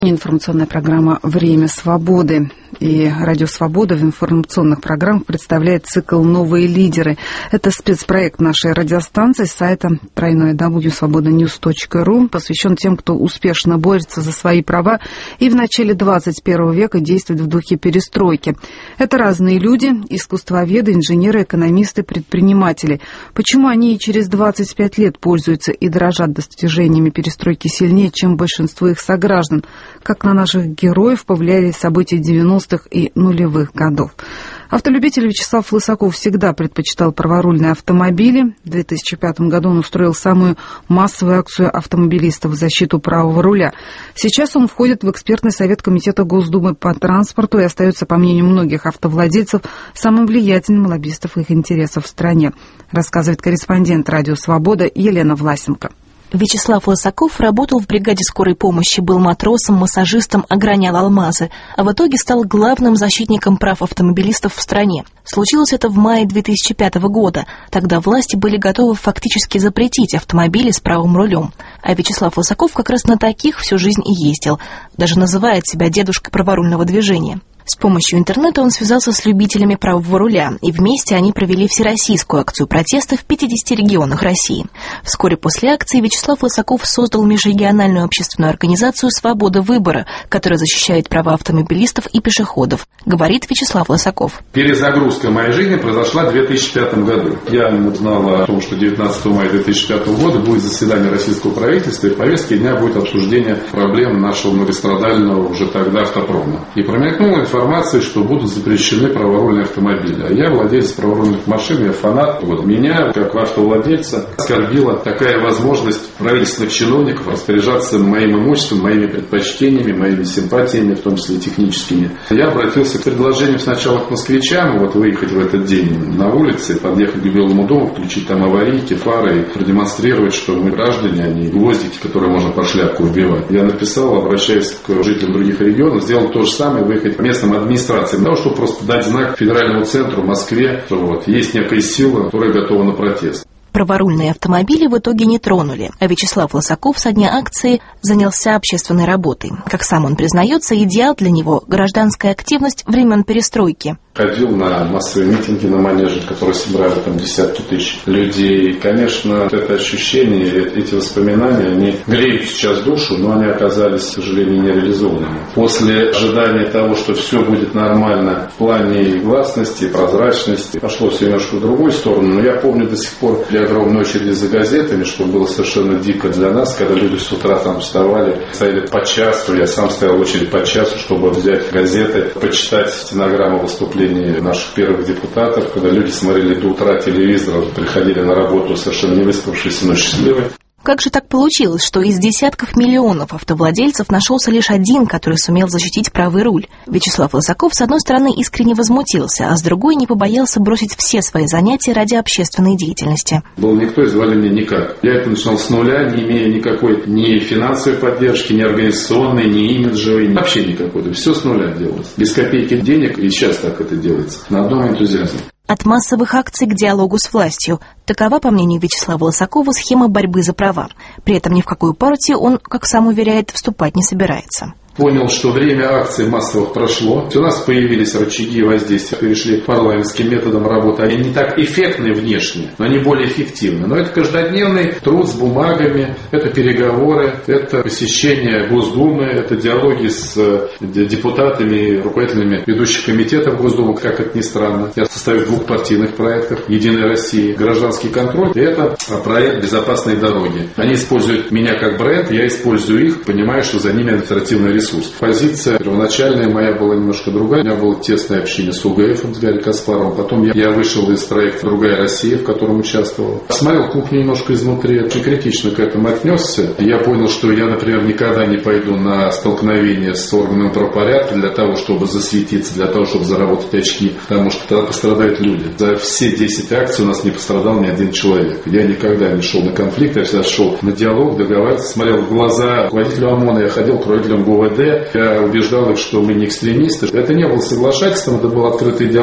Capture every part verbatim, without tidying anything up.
Информационная программа «Время свободы». И Радио Свобода в информационных программах представляет цикл «Новые лидеры». Это спецпроект нашей радиостанции с сайта дабл ю дабл ю дабл ю точка свобода ньюс точка ру, посвящен тем, кто успешно борется за свои права и в начале двадцать первого века действует в духе перестройки. Это разные люди – искусствоведы, инженеры, экономисты, предприниматели. Почему они и через двадцать пять лет пользуются и дорожат достижениями перестройки сильнее, чем большинство их сограждан? Как на наших героев повлияли события девяностых и нулевых годов. Автолюбитель Вячеслав Лысаков всегда предпочитал праворульные автомобили. В две тысячи пятом году он устроил самую массовую акцию автомобилистов в защиту правого руля. Сейчас он входит в экспертный совет Комитета Госдумы по транспорту и остается, по мнению многих автовладельцев, самым влиятельным лоббистом их интересов в стране, рассказывает корреспондент «Радио Свобода» Елена Власенко. Вячеслав Лысаков работал в бригаде скорой помощи, был матросом, массажистом, огранял алмазы, а в итоге стал главным защитником прав автомобилистов в стране. Случилось это в мае две тысячи пятого года. Тогда власти были готовы фактически запретить автомобили с правым рулем. А Вячеслав Лысаков как раз на таких всю жизнь и ездил. Даже называет себя дедушкой праворульного движения. С помощью интернета он связался с любителями правого руля, и вместе они провели всероссийскую акцию протеста в пятидесяти регионах России. Вскоре после акции Вячеслав Лысаков создал межрегиональную общественную организацию «Свобода выбора», которая защищает права автомобилистов и пешеходов, говорит Вячеслав Лысаков. Перезагрузка моей жизни произошла в две тысячи пятом году. Я узнал о том, что девятнадцатого мая две тысячи пятого года будет заседание российского правительства, и в повестке дня будет обсуждение проблем нашего многострадального уже тогда автопрома. И промелькнула информации, что будут запрещены праворульные автомобили. А я владелец праворульных машин, я фанат. Вот меня, как автовладельца, оскорбила такая возможность правительственных чиновников распоряжаться моим имуществом, моими предпочтениями, моими симпатиями, в том числе техническими. Я обратился к предложению сначала к москвичам, вот выехать в этот день на улице, подъехать к Белому дому, включить там аварийки, фары и продемонстрировать, что мы граждане, а не гвоздики, которые можно по шляпку вбивать. Я написал, обращаясь к жителям других регионов, сделал то же самое, выехать к местным администрации, для того, чтобы просто дать знак федеральному центру, Москве, что вот есть некая сила, которая готова на протест. Праворульные автомобили в итоге не тронули, а Вячеслав Лысаков со дня акции занялся общественной работой. Как сам он признается, идеал для него – гражданская активность времен перестройки. Ходил на массовые митинги на Манеже, которые собирали там десятки тысяч людей. И, конечно, это ощущение, эти воспоминания, они греют сейчас душу, но они оказались, к сожалению, нереализованными. После ожидания того, что все будет нормально в плане гласности, прозрачности, пошло все немножко в другую сторону. Но я помню до сих пор огромные очереди за газетами, что было совершенно дико для нас, когда люди с утра там вставали, стояли по часу. Я сам стоял в очередь по часу, чтобы взять газеты, почитать стенограмму выступлений наших первых депутатов, когда люди смотрели до утра телевизор, приходили на работу совершенно не выспавшиеся, но счастливые. Как же так получилось, что из десятков миллионов автовладельцев нашелся лишь один, который сумел защитить правый руль? Вячеслав Лысаков, с одной стороны, искренне возмутился, а с другой не побоялся бросить все свои занятия ради общественной деятельности. Был никто, и звали меня никак. Я это начинал с нуля, не имея никакой ни финансовой поддержки, ни организационной, ни имиджевой, вообще никакой. Все с нуля делалось. Без копейки денег, и сейчас так это делается. На одном энтузиазме. От массовых акций к диалогу с властью. Такова, по мнению Вячеслава Лысакова, схема борьбы за права. При этом ни в какую партию он, как сам уверяет, вступать не собирается. Понял, что время акций массовых прошло. У нас появились рычаги воздействия, перешли к парламентским методам работы. Они не так эффектны внешне, но они более эффективны. Но это каждодневный труд с бумагами, это переговоры, это посещение Госдумы, это диалоги с депутатами, руководителями ведущих комитетов Госдумы, как это ни странно. Я состою в двух партийных проектах «Единая Россия», «Гражданский контроль». И это проект «Безопасные дороги». Они используют меня как бренд, я использую их, понимая, что за ними административный ресурс. Позиция первоначальная моя была немножко другая. У меня было тесное общение с УГФом, с Гарри Каспаровым. Потом я, я вышел из проекта «Другая Россия», в котором участвовал. Посмотрел кухню немножко изнутри, очень критично к этому отнесся. Я понял, что я, например, никогда не пойду на столкновение с органами правопорядка для того, чтобы засветиться, для того, чтобы заработать очки, потому что тогда пострадают люди. За все десять акций у нас не пострадал ни один человек. Я никогда не шел на конфликт, я всегда шел на диалог, договаривался, смотрел в глаза руководителю ОМОНа, я ходил к руководителям ГУВД, я убеждал их, что мы не экстремисты. Это не было соглашательством, это был открытый диалог.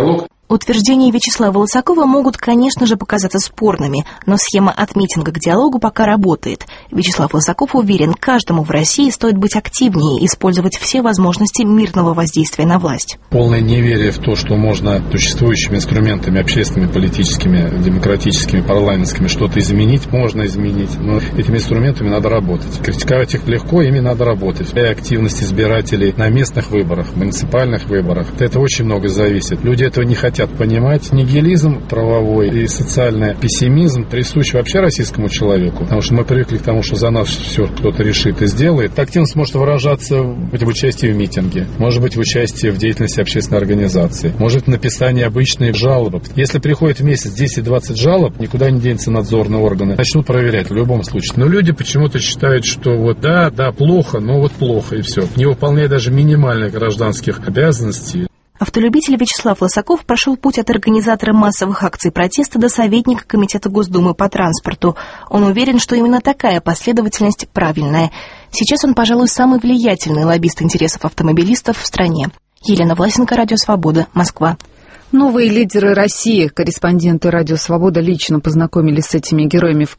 Утверждения Вячеслава Лысакова могут, конечно же, показаться спорными, но схема от митинга к диалогу пока работает. Вячеслав Лысаков уверен, каждому в России стоит быть активнее и использовать все возможности мирного воздействия на власть. Полное неверие в то, что можно существующими инструментами общественными, политическими, демократическими, парламентскими что-то изменить, можно изменить, но этими инструментами надо работать. Критиковать их легко, ими надо работать. И активность избирателей на местных выборах, муниципальных выборах, от этого очень много зависит. Люди этого не хотят понимать. Нигилизм правовой и социальный пессимизм присущ вообще российскому человеку, потому что мы привыкли к тому, что за нас все кто-то решит и сделает. Активность может выражаться в участии в митинге, может быть в участии в деятельности общественной организации, может в написании обычной жалобы. Если приходит в месяц десять-двадцать жалоб, никуда не денется надзорные органы, начнут проверять в любом случае. Но люди почему-то считают, что вот да, да, плохо, но вот плохо и все. Не выполняя даже минимальных гражданских обязанностей. Автолюбитель Вячеслав Лысаков прошел путь от организатора массовых акций протеста до советника Комитета Госдумы по транспорту. Он уверен, что именно такая последовательность правильная. Сейчас он, пожалуй, самый влиятельный лоббист интересов автомобилистов в стране. Елена Власенко, Радио Свобода, Москва. Новые лидеры России. Корреспонденты Радио Свобода лично познакомились с этими героями в